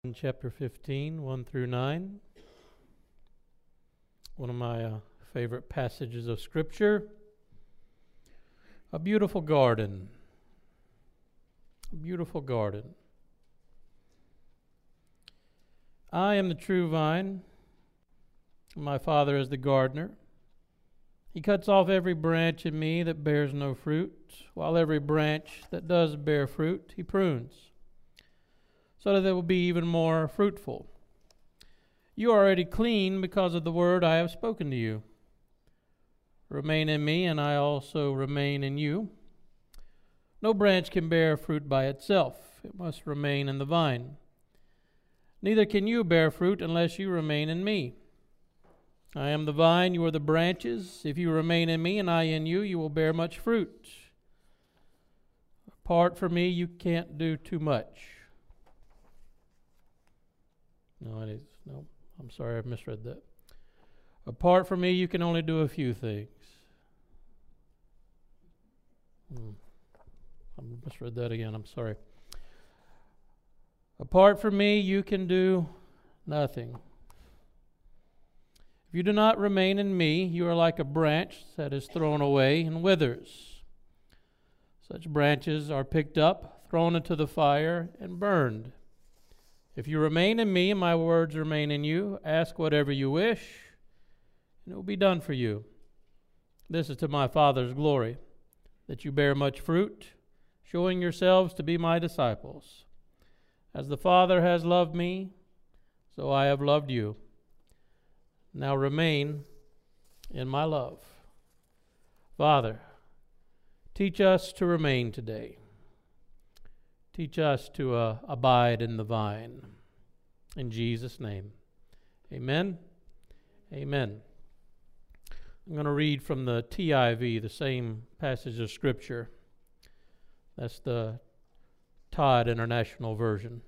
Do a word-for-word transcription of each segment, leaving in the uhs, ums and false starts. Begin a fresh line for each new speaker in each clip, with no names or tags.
In chapter fifteen, one through nine. One of my uh, favorite passages of Scripture. A beautiful garden. A beautiful garden. I am the true vine. My Father is the gardener. He cuts off every branch in me that bears no fruit, while every branch that does bear fruit he prunes, so that they will be even more fruitful. You are already clean because of the word I have spoken to you. Remain in me, and I also remain in you. No branch can bear fruit by itself. It must remain in the vine. Neither can you bear fruit unless you remain in me. I am the vine, you are the branches. If you remain in me and I in you, you will bear much fruit. Apart from me, you can't do too much. No, it is. No, I'm sorry, I misread that. Apart from me, you can only do a few things. Hmm. I misread that again. I'm sorry. Apart from me, you can do nothing. If you do not remain in me, you are like a branch that is thrown away and withers. Such branches are picked up, thrown into the fire, and burned. If you remain in me and my words remain in you, ask whatever you wish, and it will be done for you. This is to my Father's glory, that you bear much fruit, showing yourselves to be my disciples. As the Father has loved me, so I have loved you. Now remain in my love. Father, teach us to remain today. Teach us to uh, abide in the vine. In Jesus' name, amen. Amen. I'm going to read from the T I V, the same passage of Scripture. That's the Todd International Version.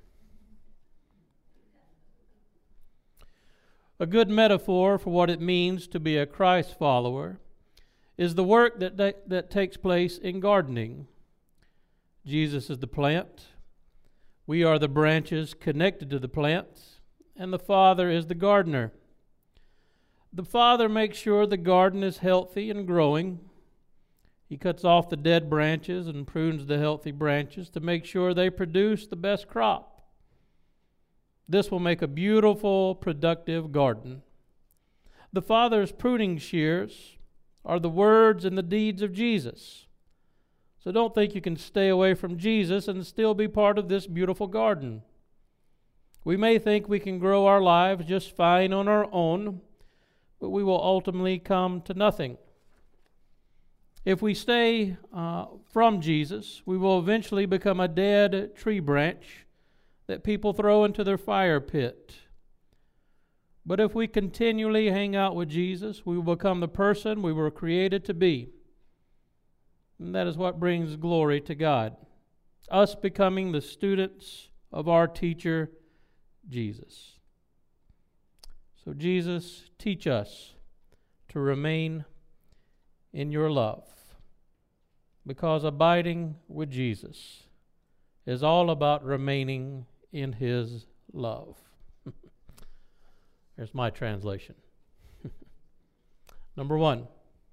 A good metaphor for what it means to be a Christ follower is the work that, that, that takes place in gardening. Jesus is the plant. We are the branches connected to the plants, and the Father is the gardener. The Father makes sure the garden is healthy and growing. He cuts off the dead branches and prunes the healthy branches to make sure they produce the best crop. This will make a beautiful, productive garden. The Father's pruning shears are the words and the deeds of Jesus. So don't think you can stay away from Jesus and still be part of this beautiful garden. We may think we can grow our lives just fine on our own, but we will ultimately come to nothing. If we stay uh, from Jesus, we will eventually become a dead tree branch that people throw into their fire pit. But if we continually hang out with Jesus, we will become the person we were created to be. And that is what brings glory to God. Us becoming the students of our teacher, Jesus. So Jesus, teach us to remain in your love. Because abiding with Jesus is all about remaining in his love. Here's my translation. Number one.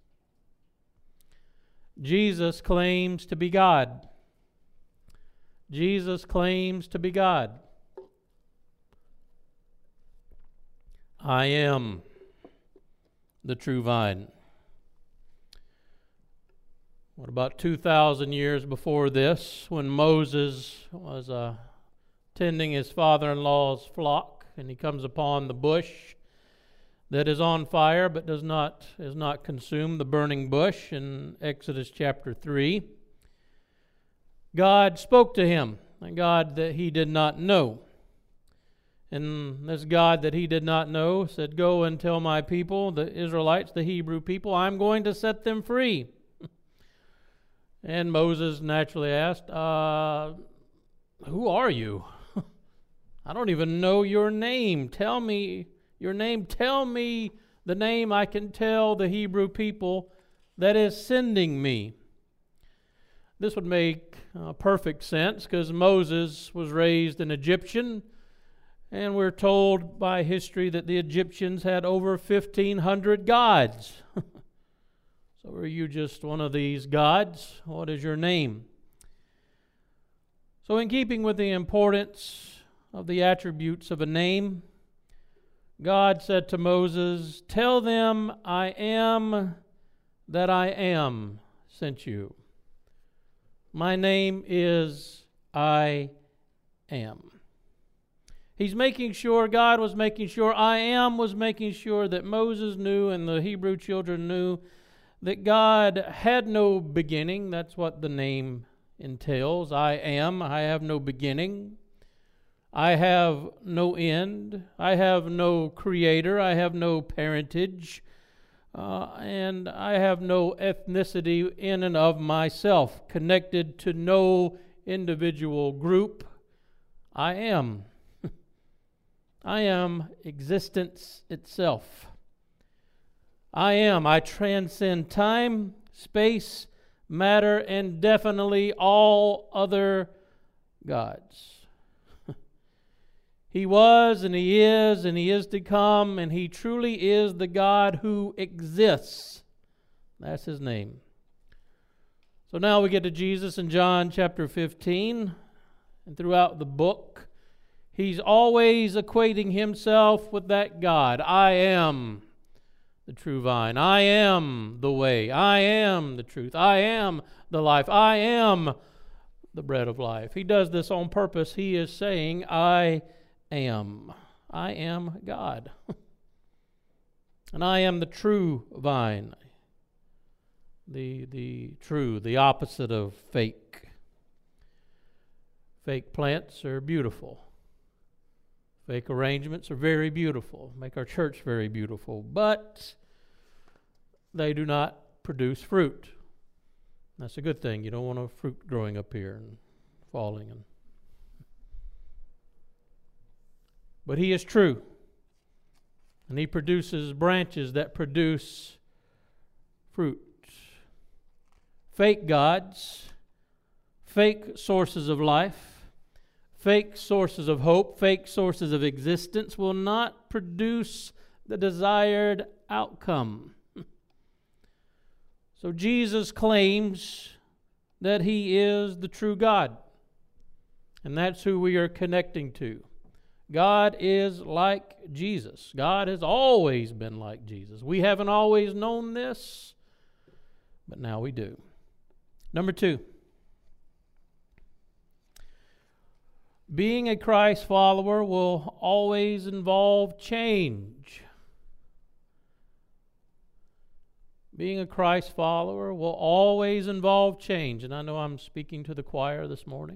Jesus claims to be God. Jesus claims to be God. I am the true vine. What about two thousand years before this, when Moses was uh, tending his father-in-law's flock, and he comes upon the bush that is on fire but does not is not consumed, the burning bush in Exodus chapter three. God spoke to him, a God that he did not know. And this God that he did not know said, "Go and tell my people, the Israelites, the Hebrew people, I'm going to set them free." And Moses naturally asked, uh, who are you? I don't even know your name. Tell me your name. Tell me the name I can tell the Hebrew people that is sending me. This would make uh, perfect sense because Moses was raised an Egyptian, And we're told by history that the Egyptians had over fifteen hundred gods. So are you just one of these gods? What is your name? So in keeping with the importance of the attributes of a name, God said to Moses, "Tell them I am that I am sent you. My name is I am." He's making sure, God was making sure, I am was making sure that Moses knew and the Hebrew children knew that God had no beginning. That's what the name entails. I am. I have no beginning. I have no end. I have no creator. I have no parentage. Uh, and I have no ethnicity in and of myself, connected to no individual group. I am. I am existence itself. I am. I transcend time, space, matter, and definitely all other gods. He was, and He is, and He is to come, and He truly is the God who exists. That's His name. So now we get to Jesus in John chapter fifteen, and throughout the book, He's always equating Himself with that God. I am the true vine. I am the way. I am the truth. I am the life. I am the bread of life. He does this on purpose. He is saying, I am. I am God. And I am the true vine. The, the true, the opposite of fake. Fake plants are beautiful. Fake arrangements are very beautiful, make our church very beautiful, but they do not produce fruit. That's a good thing. You don't want a fruit growing up here and falling. And But He is true, and He produces branches that produce fruit. Fake gods, fake sources of life, fake sources of hope, fake sources of existence will not produce the desired outcome. So Jesus claims that He is the true God, and that's who we are connecting to. God is like Jesus. God has always been like Jesus. We haven't always known this, but now we do. Number two. Being a Christ follower will always involve change. Being a Christ follower will always involve change. And I know I'm speaking to the choir this morning.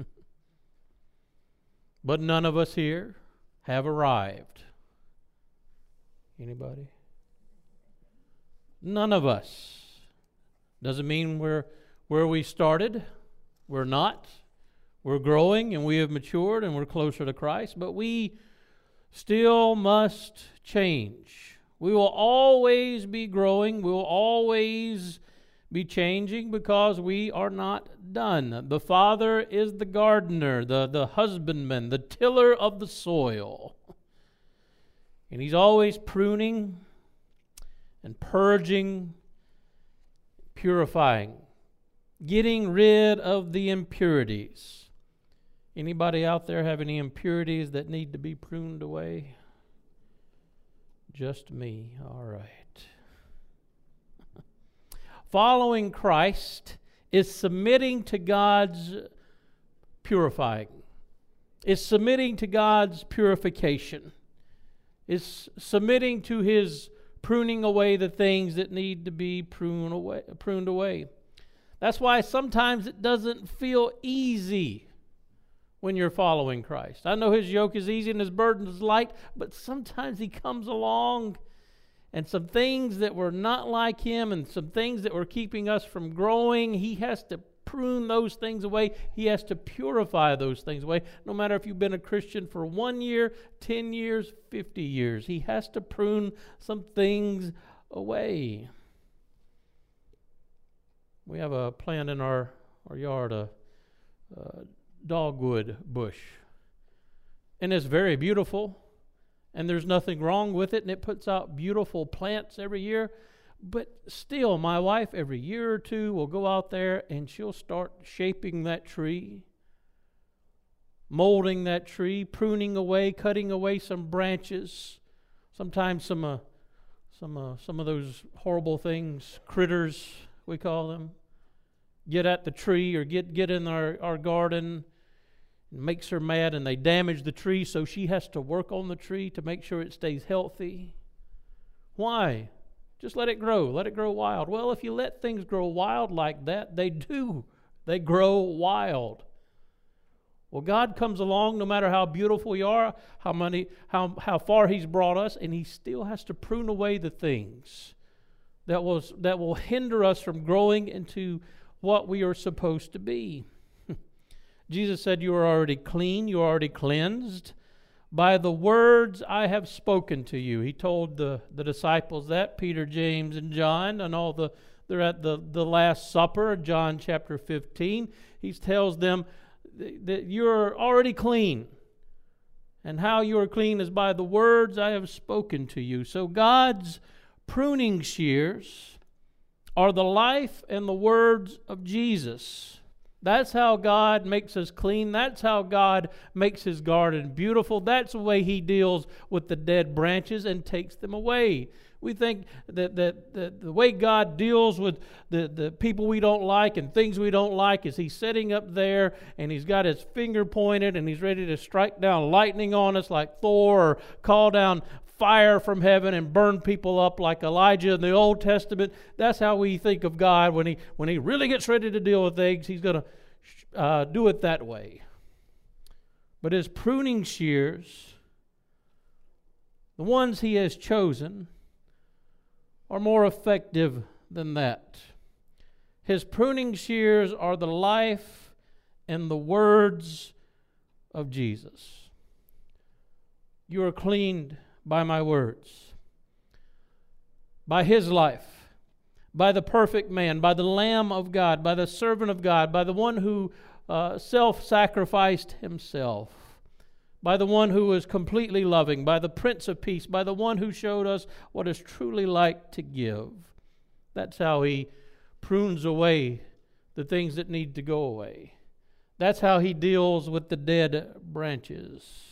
But none of us here have arrived. Anybody? None of us. Doesn't mean we're where we started. We're not. We're growing and we have matured and we're closer to Christ, but we still must change. We will always be growing. We will always be changing because we are not done. The Father is the gardener, the, the husbandman, the tiller of the soil. And He's always pruning and purging, purifying, getting rid of the impurities. Anybody out there have any impurities that need to be pruned away? Just me. All right. Following Christ is submitting to God's purifying. Is submitting to God's purification. Is submitting to His pruning away the things that need to be pruned away. Pruned away. That's why sometimes it doesn't feel easy when you're following Christ. I know His yoke is easy and His burden is light, but sometimes He comes along and some things that were not like Him and some things that were keeping us from growing, He has to prune those things away. He has to purify those things away. No matter if you've been a Christian for one year, ten years, fifty years, He has to prune some things away. We have a plant in our, our yard, a, a dogwood bush. and it's very beautiful, and there's nothing wrong with it, and it puts out beautiful plants every year. But still, my wife, every year or two, will go out there and she'll start shaping that tree, molding that tree, pruning away, cutting away some branches, sometimes some uh, some uh, some of those horrible things, critters we call them, get at the tree or get, get in our, our garden. It makes her mad, and they damage the tree, so she has to work on the tree to make sure it stays healthy. Why? Just let it grow. Let it grow wild. Well, if you let things grow wild like that, they do. They grow wild. Well, God comes along, no matter how beautiful you are, how many, how how far He's brought us, and He still has to prune away the things that was that will hinder us from growing into what we are supposed to be. Jesus said, "You are already clean. You are already cleansed by the words I have spoken to you." He told the, the disciples that, Peter, James, and John, and all the they're at the, the Last Supper, John chapter fifteen. He tells them that you're already clean. And how you are clean is by the words I have spoken to you. So God's pruning shears are the life and the words of Jesus. That's how God makes us clean. That's how God makes His garden beautiful. That's the way He deals with the dead branches and takes them away. We think that, that, that the way God deals with the, the people we don't like and things we don't like is He's sitting up there and He's got His finger pointed and He's ready to strike down lightning on us like Thor, or call down fire from heaven and burn people up like Elijah in the Old Testament. That's how we think of God when he when he really gets ready to deal with things. He's going to uh, do it that way. But His pruning shears, the ones He has chosen, are more effective than that. His pruning shears are the life and the words of Jesus. You are cleaned by my words, by His life, by the perfect man, by the Lamb of God, by the servant of God, by the one who uh, self-sacrificed Himself, by the one who was completely loving, by the Prince of Peace, by the one who showed us what it's truly like to give. That's how He prunes away the things that need to go away. That's how He deals with the dead branches.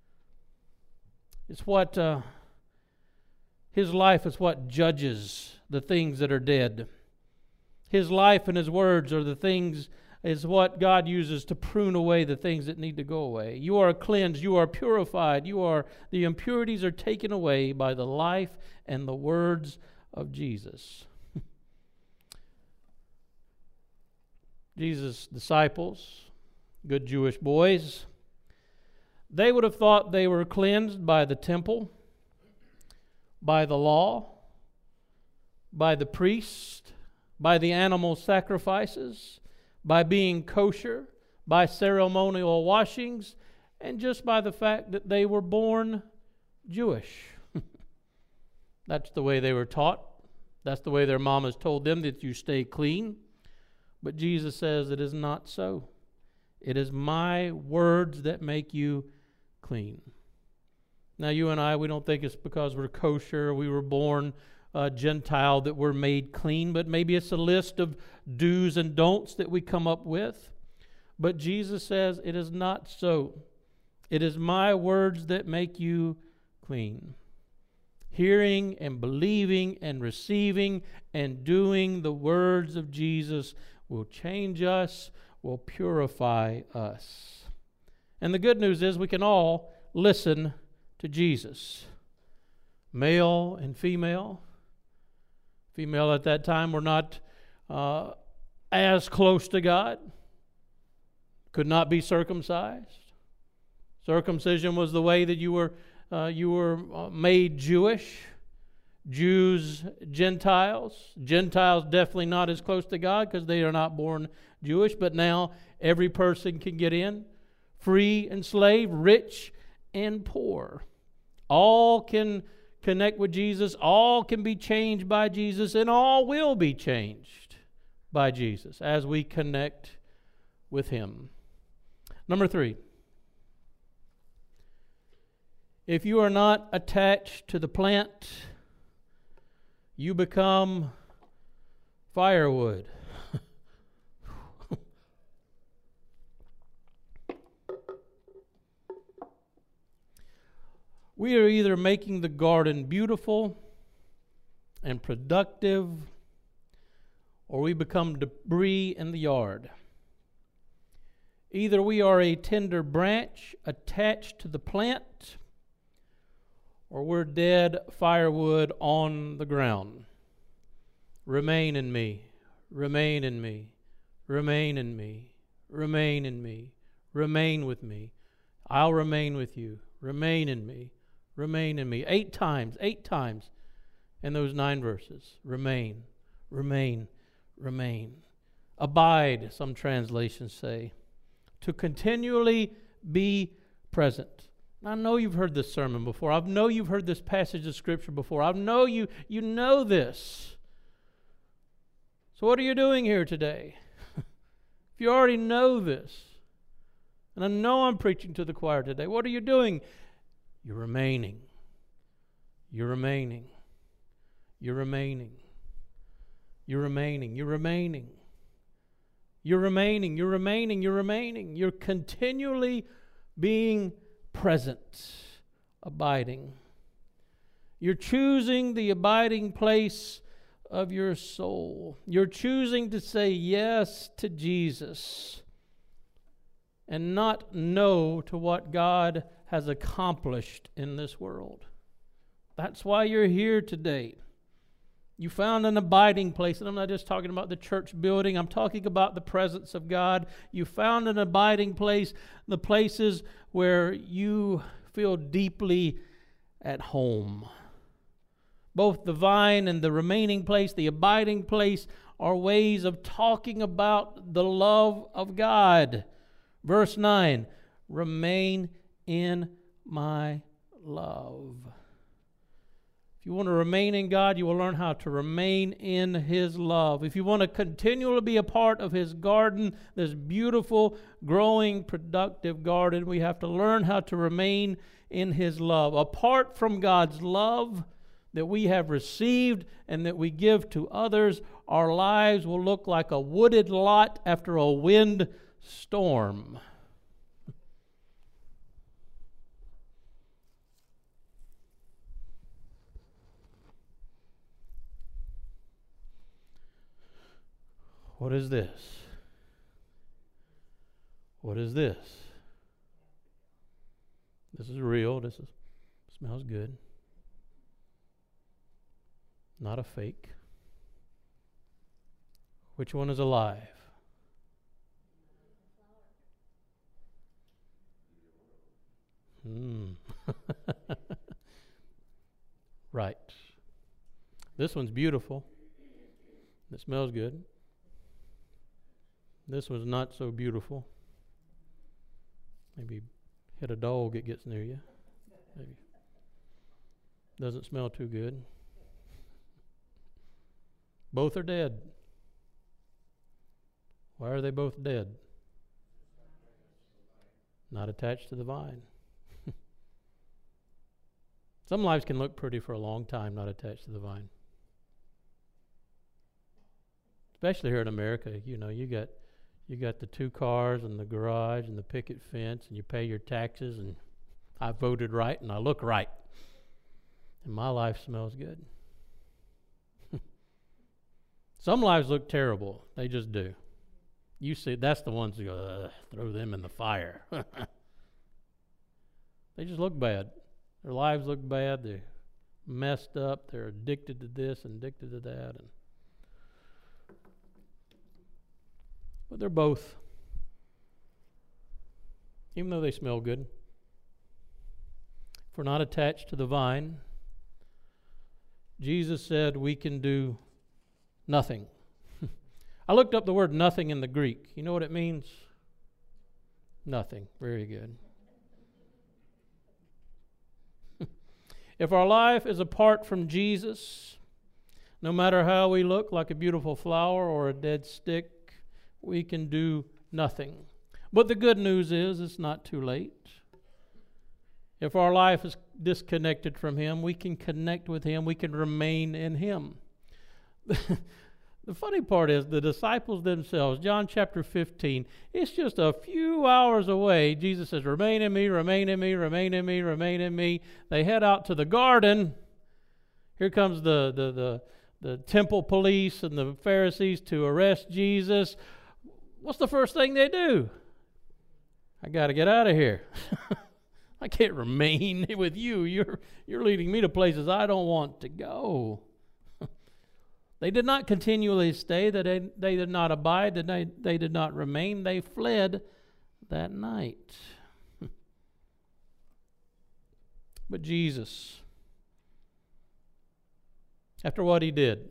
It's what, uh, His life is what judges the things that are dead. His life and His words are the things, is what God uses to prune away the things that need to go away. You are cleansed, you are purified, you are, the impurities are taken away by the life and the words of Jesus. Jesus' disciples, good Jewish boys, they would have thought they were cleansed by the temple, by the law, by the priest, by the animal sacrifices, by being kosher, by ceremonial washings, and just by the fact that they were born Jewish. That's the way they were taught. That's the way their mamas told them, that you stay clean. But Jesus says it is not so. It is my words that make you clean. Now, you and I, we don't think it's because we're kosher, we were born uh, Gentile, that we're made clean, but maybe it's a list of do's and don'ts that we come up with. But Jesus says it is not so. It is my words that make you clean. Hearing and believing and receiving and doing the words of Jesus will change us, will purify us. And the good news is we can all listen to Jesus. Male and female. Female at that time were not uh, as close to God. Could not be circumcised. Circumcision was the way that you were uh, you were uh, made Jewish. Jews, Gentiles. Gentiles definitely not as close to God because they are not born Jewish. But now every person can get in. Free and slave, rich and poor. All can connect with Jesus. All can be changed by Jesus. And all will be changed by Jesus as we connect with Him. Number three. If you are not attached to the plant, you become firewood. We are either making the garden beautiful and productive, or we become debris in the yard. Either we are a tender branch attached to the plant, or we're dead firewood on the ground. Remain in me, remain in me, remain in me, remain in me, remain with me. I'll remain with you. Remain in me, remain in me. Eight times, eight times in those nine verses. Remain, remain, remain. Abide, some translations say. To continually be present. I know you've heard this sermon before. I know you've heard this passage of Scripture before. I know you, you know this. So what are you doing here today? If you already know this, and I know I'm preaching to the choir today, what are you doing? You're remaining. You're remaining. You're remaining. You're remaining. You're remaining. You're remaining. You're remaining. You're remaining. You're continually being present, abiding. You're choosing the abiding place of your soul. You're choosing to say yes to Jesus and not no to what God has accomplished in this world. That's why you're here today. You found an abiding place, and I'm not just talking about the church building, I'm talking about the presence of God. You found an abiding place, the places where you feel deeply at home. Both the vine and the remaining place, the abiding place, are ways of talking about the love of God. Verse nine, remain in my love. If you want to remain in God, you will learn how to remain in His love. If you want to continually be a part of His garden, this beautiful, growing, productive garden, we have to learn how to remain in His love. Apart from God's love that we have received and that we give to others, our lives will look like a wooded lot after a wind storm. What is this? What is this? This is real. This is smells good. Not a fake. Which one is alive? Hmm. Right. This one's beautiful. It smells good. This one's not so beautiful. Maybe hit a dog, it gets near you. Maybe. Doesn't smell too good. Both are dead. Why are they both dead? Not attached to the vine. Some lives can look pretty for a long time, not attached to the vine. Especially here in America, you know, you got you got the two cars and the garage and the picket fence, and you pay your taxes, and I voted right and I look right. And my life smells good. Some lives look terrible. They just do. You see, that's the ones who go, throw them in the fire. They just look bad. Their lives look bad. They're messed up. They're addicted to this and addicted to that. And but they're both. Even though they smell good. If we're not attached to the vine, Jesus said we can do nothing. I looked up the word nothing in the Greek. You know what it means? Nothing. Very good. If our life is apart from Jesus, no matter how we look, like a beautiful flower or a dead stick, we can do nothing. But the good news is it's not too late. If our life is disconnected from Him, we can connect with Him. We can remain in Him. The funny part is the disciples themselves, John chapter fifteen, it's just a few hours away. Jesus says, remain in me, remain in me, remain in me, remain in me. They head out to the garden. Here comes the, the, the, the temple police and the Pharisees to arrest Jesus. What's the first thing they do? I got to get out of here. I can't remain with you. You're, you're leading me to places I don't want to go. They did not continually stay, that they, they did not abide, that they, they did not remain. They fled that night. But Jesus, after what He did,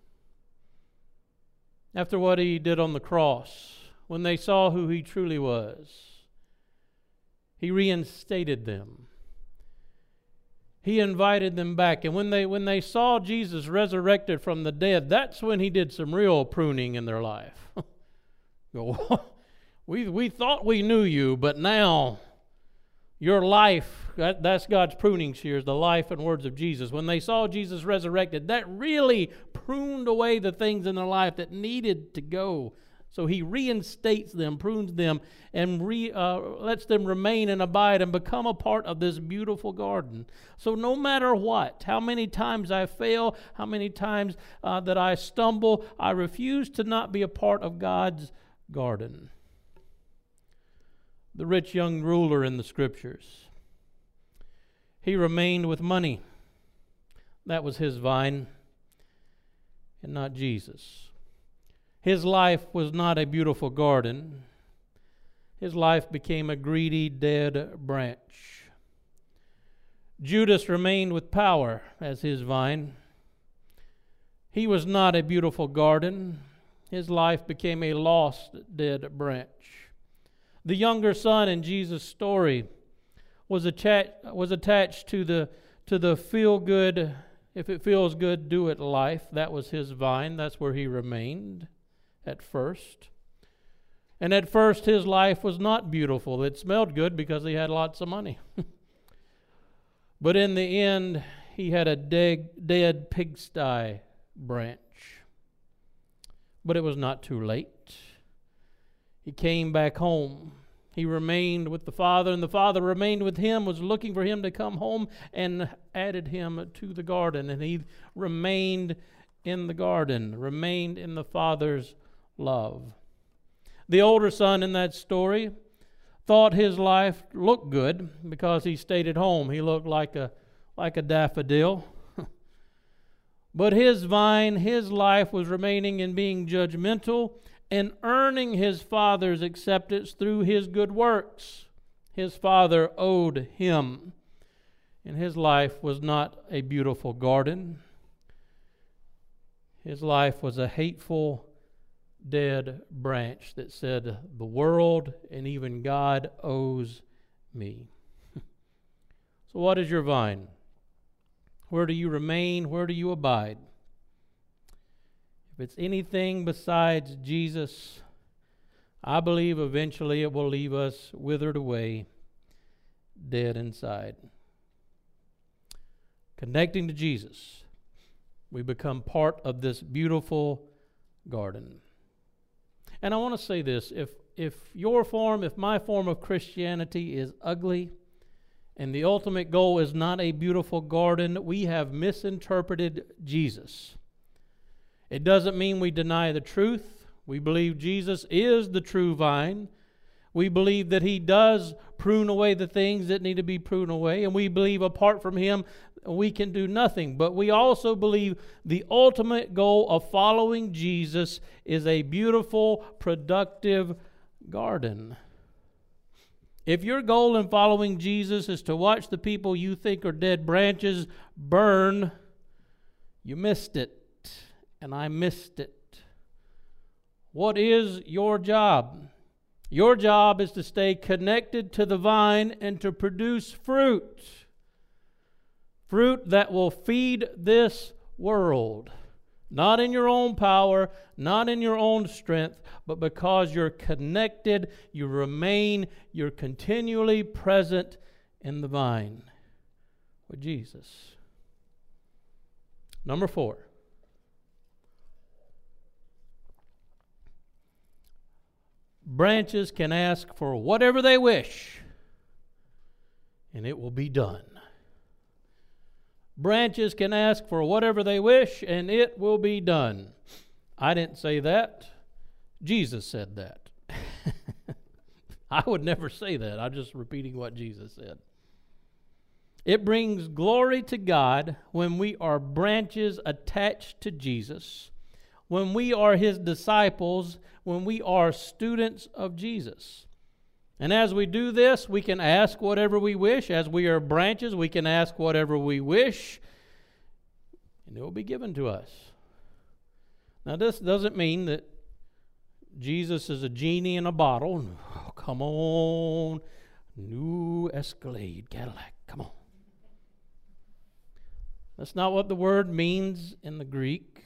after what He did on the cross, when they saw who He truly was, He reinstated them. He invited them back. And when they when they saw Jesus resurrected from the dead, that's when He did some real pruning in their life. we we thought we knew you, but now your life, that, that's God's pruning shears, the life and words of Jesus. When they saw Jesus resurrected, that really pruned away the things in their life that needed to go. So He reinstates them, prunes them, and re, uh, lets them remain and abide and become a part of this beautiful garden. So no matter what, how many times I fail, how many times uh, that I stumble, I refuse to not be a part of God's garden. The rich young ruler in the Scriptures, he remained with money. That was his vine, and not Jesus. His life was not a beautiful garden. His life became a greedy, dead branch. Judas remained with power as his vine. He was not a beautiful garden. His life became a lost, dead branch. The younger son in Jesus' story was attached was attached to the to the feel-good, if it feels good, do it life. That was his vine. That's where he remained at first. And at first his life was not beautiful. It smelled good because he had lots of money. But in the end, he had a dead, dead pigsty branch. But it was not too late. He came back home. He remained with the Father, and the Father remained with him, was looking for him to come home, and added him to the garden. And he remained in the garden, remained in the Father's love. The older son in that story thought his life looked good because he stayed at home. He looked like a like a daffodil. But his vine, his life was remaining in being judgmental and earning his father's acceptance through his good works. His father owed him, and his life was not a beautiful garden. His life was a hateful, dead branch that said, the world and even God owes me. So what is your vine? Where do you remain? Where do you abide? If it's anything besides Jesus, I believe eventually it will leave us withered away, dead inside. Connecting to Jesus, we become part of this beautiful garden. And I want to say this, if if your form, if my form of Christianity is ugly, and the ultimate goal is not a beautiful garden, we have misinterpreted Jesus. It doesn't mean we deny the truth. We believe Jesus is the true vine. We believe that He does prune away the things that need to be pruned away, and we believe apart from Him we can do nothing. But we also believe the ultimate goal of following Jesus is a beautiful, productive garden. If your goal in following Jesus is to watch the people you think are dead branches burn, you missed it, and I missed it. What is your job? Your job is to stay connected to the vine and to produce fruit. Fruit that will feed this world. Not in your own power, not in your own strength, but because you're connected, you remain, you're continually present in the vine with Jesus. Number four. Branches can ask for whatever they wish, and it will be done. Branches can ask for whatever they wish, and it will be done. I didn't say that. Jesus said that. I would never say that. I'm just repeating what Jesus said. It brings glory to God when we are branches attached to Jesus, when we are His disciples, when we are students of Jesus. And as we do this, we can ask whatever we wish. As we are branches, we can ask whatever we wish, and it will be given to us. Now, this doesn't mean that Jesus is a genie in a bottle. Oh, come on, new Escalade Cadillac, come on. That's not what the word means in the Greek.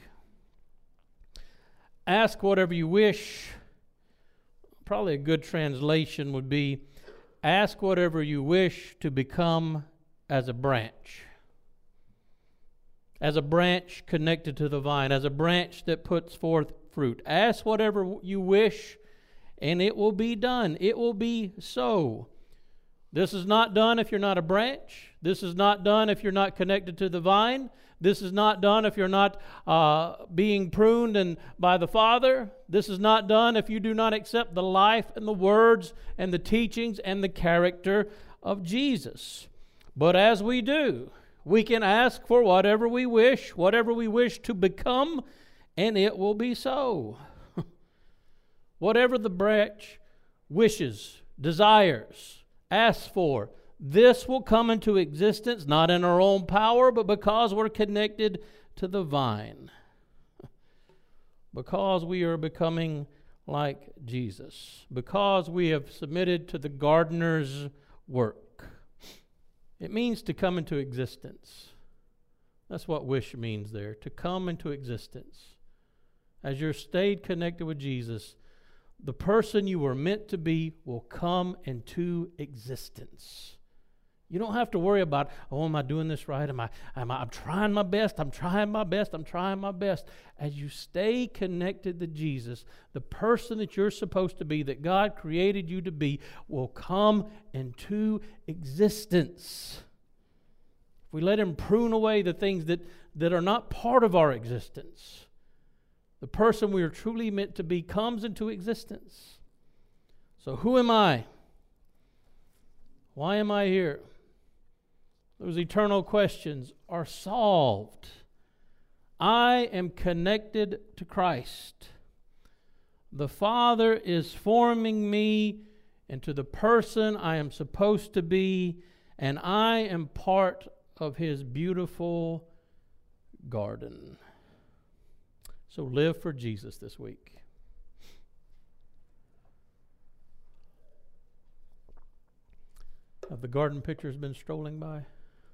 Ask whatever you wish. Probably a good translation would be, ask whatever you wish to become as a branch. As a branch connected to the vine, as a branch that puts forth fruit. Ask whatever you wish, and it will be done. It will be so. This is not done if you're not a branch. This is not done if you're not connected to the vine. This is not done if you're not uh, being pruned and by the Father. This is not done if you do not accept the life and the words and the teachings and the character of Jesus. But as we do, we can ask for whatever we wish, whatever we wish to become, and it will be so. Whatever the branch wishes, desires, asks for, this will come into existence, not in our own power, but because we're connected to the vine. Because we are becoming like Jesus. Because we have submitted to the gardener's work. It means to come into existence. That's what wish means there, to come into existence. As you're stayed connected with Jesus, the person you were meant to be will come into existence. You don't have to worry about, oh, am I doing this right? Am I, am I, I'm trying my best. I'm trying my best. I'm trying my best. As you stay connected to Jesus, the person that you're supposed to be, that God created you to be, will come into existence. If we let Him prune away the things that, that are not part of our existence, the person we are truly meant to be comes into existence. So who am I? Why am I here? Those eternal questions are solved. I am connected to Christ. The Father is forming me into the person I am supposed to be, and I am part of His beautiful garden. So live for Jesus this week. Have the garden pictures been strolling by?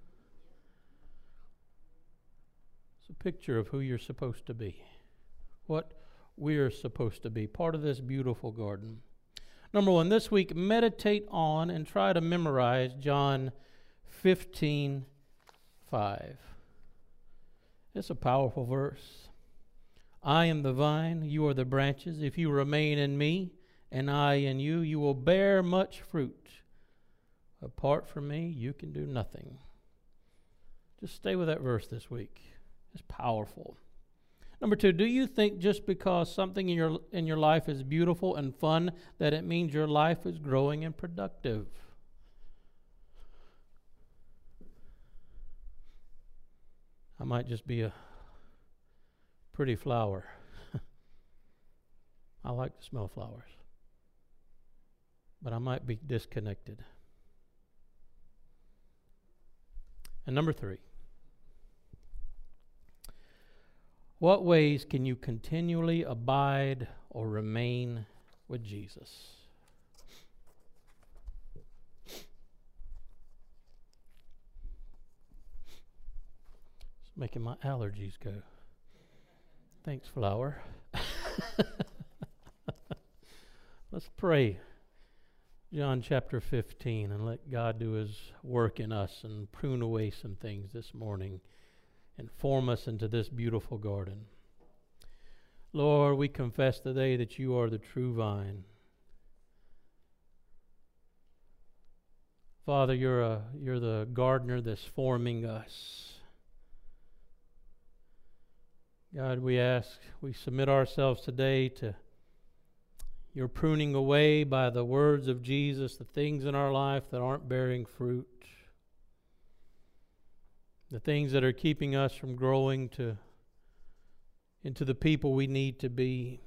It's a picture of who you're supposed to be, what we're supposed to be, part of this beautiful garden. Number one, this week, meditate on and try to memorize John fifteen five. It's a powerful verse. I am the vine, you are the branches. If you remain in me, and I in you, you will bear much fruit. Apart from me, you can do nothing. Just stay with that verse this week. It's powerful. Number two, do you think just because something in your in your life is beautiful and fun that it means your life is growing and productive? I might just be a pretty flower. I like to smell flowers. But I might be disconnected. And number three, what ways can you continually abide or remain with Jesus? It's making my allergies go. Thanks, flower. Let's pray John chapter fifteen, and let God do His work in us and prune away some things this morning and form us into this beautiful garden. Lord, we confess today that You are the true vine. Father, You're a, You're the gardener that's forming us. God, we ask, we submit ourselves today to Your pruning away by the words of Jesus, the things in our life that aren't bearing fruit, the things that are keeping us from growing to into the people we need to be.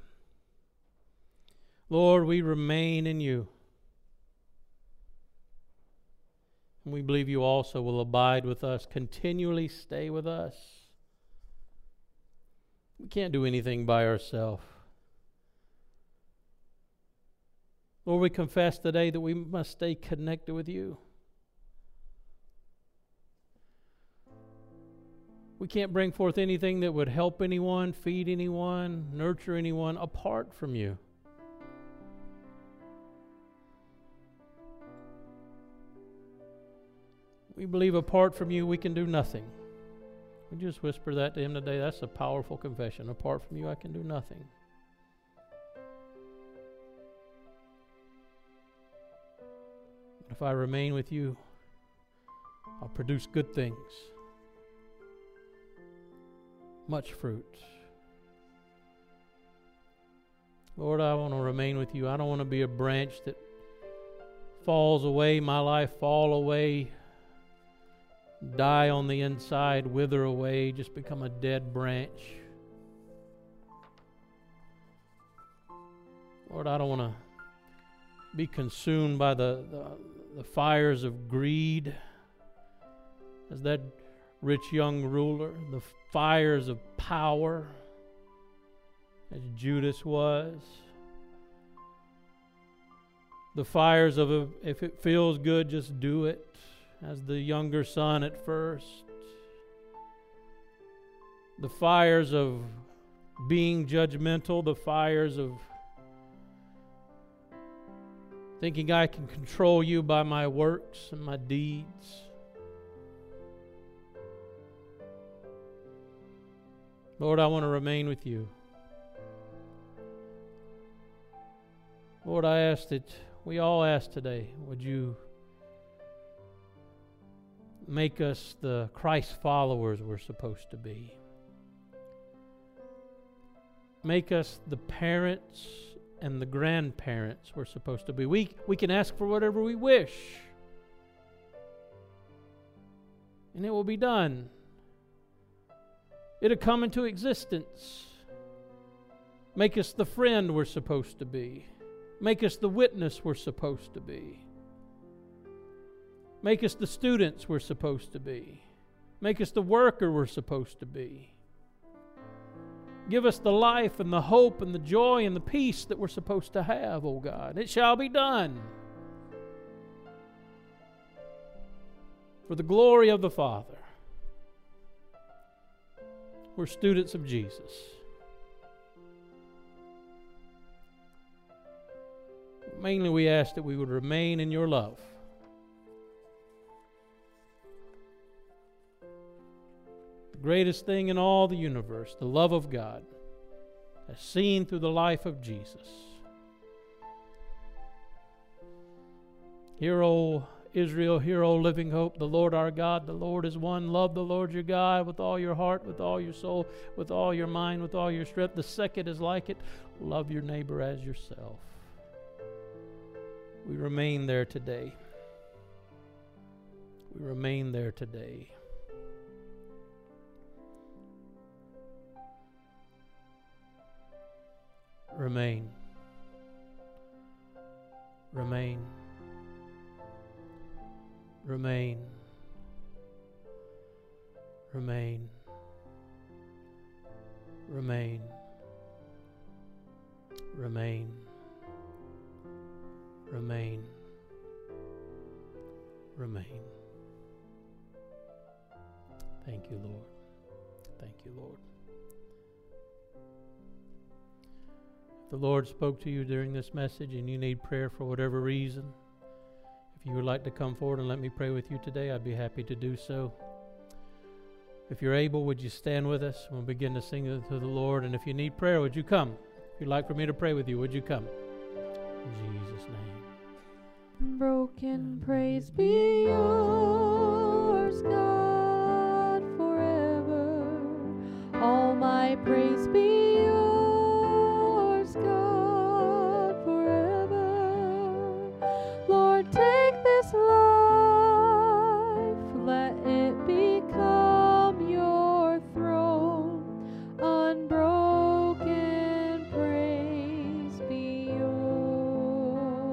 Lord, we remain in You. And we believe You also will abide with us, continually stay with us. We can't do anything by ourselves. Lord, we confess today that we must stay connected with You. We can't bring forth anything that would help anyone, feed anyone, nurture anyone apart from You. We believe apart from You we can do nothing. We just whisper that to Him today. That's a powerful confession. Apart from You I can do nothing. But if I remain with You, I'll produce good things. Much fruit. Lord, I want to remain with You. I don't want to be a branch that falls away, my life fall away, die on the inside, wither away, just become a dead branch. Lord, I don't want to be consumed by the, the, the fires of greed as that rich young ruler, the fires of power as Judas was, the fires of a, if it feels good, just do it, as the younger son at first, the fires of being judgmental, the fires of thinking I can control You by my works and my deeds. Lord, I want to remain with You. Lord, I ask that, we all ask today, would You make us the Christ followers we're supposed to be. Make us the parents and the grandparents we're supposed to be. We, we can ask for whatever we wish, and it will be done. It'll come into existence. Make us the friend we're supposed to be. Make us the witness we're supposed to be. Make us the students we're supposed to be. Make us the worker we're supposed to be. Give us the life and the hope and the joy and the peace that we're supposed to have, O God. It shall be done. For the glory of the Father. We're students of Jesus. Mainly we ask that we would remain in Your love. The greatest thing in all the universe, the love of God, as seen through the life of Jesus. Hear, O Israel, hear, O living hope, the Lord our God, the Lord is one. Love the Lord your God with all your heart, with all your soul, with all your mind, with all your strength. The second is like it, love your neighbor as yourself. We remain there today. We remain there today. Remain. Remain. Remain. Remain. Remain. Remain. Remain. Remain. Thank you, Lord. Thank you, Lord. If the Lord spoke to you during this message and you need prayer for whatever reason, If you would like to come forward and let me pray with you today, I'd be happy to do so. If you're able, would you stand with us? We'll begin to sing to the Lord. And if you need prayer, would you come? If you'd like for me to pray with you, would you come? In Jesus' name.
Broken praise be yours, God, forever. All my praise be yours, God, forever. Lord, take this life, let it become your throne. Unbroken praise be yours.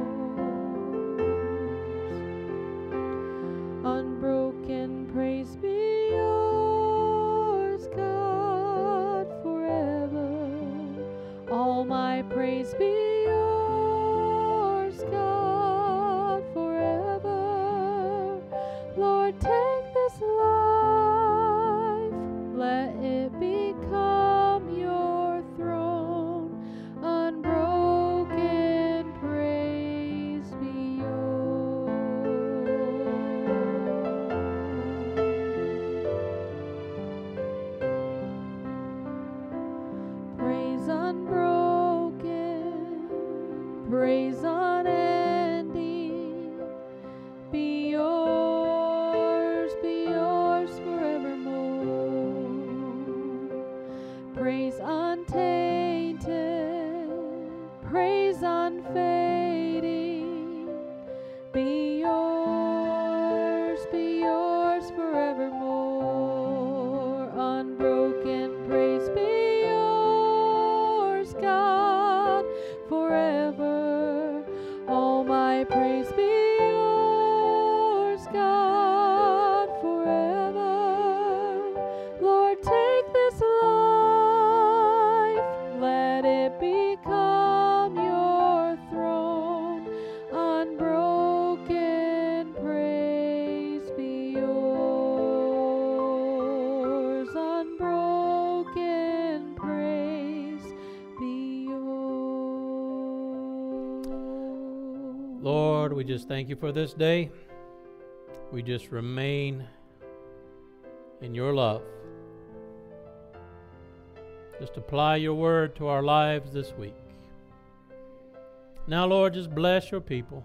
Unbroken praise be yours, God, forever. All my praise be yours, God, forever. Lord, take this life, let it become your throne. Unbroken praise be yours. Praise unbroken, praise unending, be yours, be yours forevermore. Praise untainted, praise unfading, be yours, be yours forevermore. Unbroken praise be yours, God, forever. All my praise be yours, God, forever. Lord, take this life, let it become your throne. Unbroken praise be yours. Unbroken praise be yours.
Lord, we just thank you for this day. We just remain in your love. Just apply your word to our lives this week. Now, Lord, just bless your people.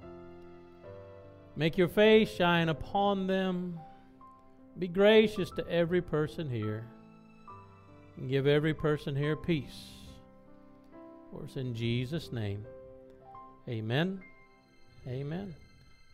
Make your face shine upon them. Be gracious to every person here. And give every person here peace. For it's in Jesus' name. Amen. Amen.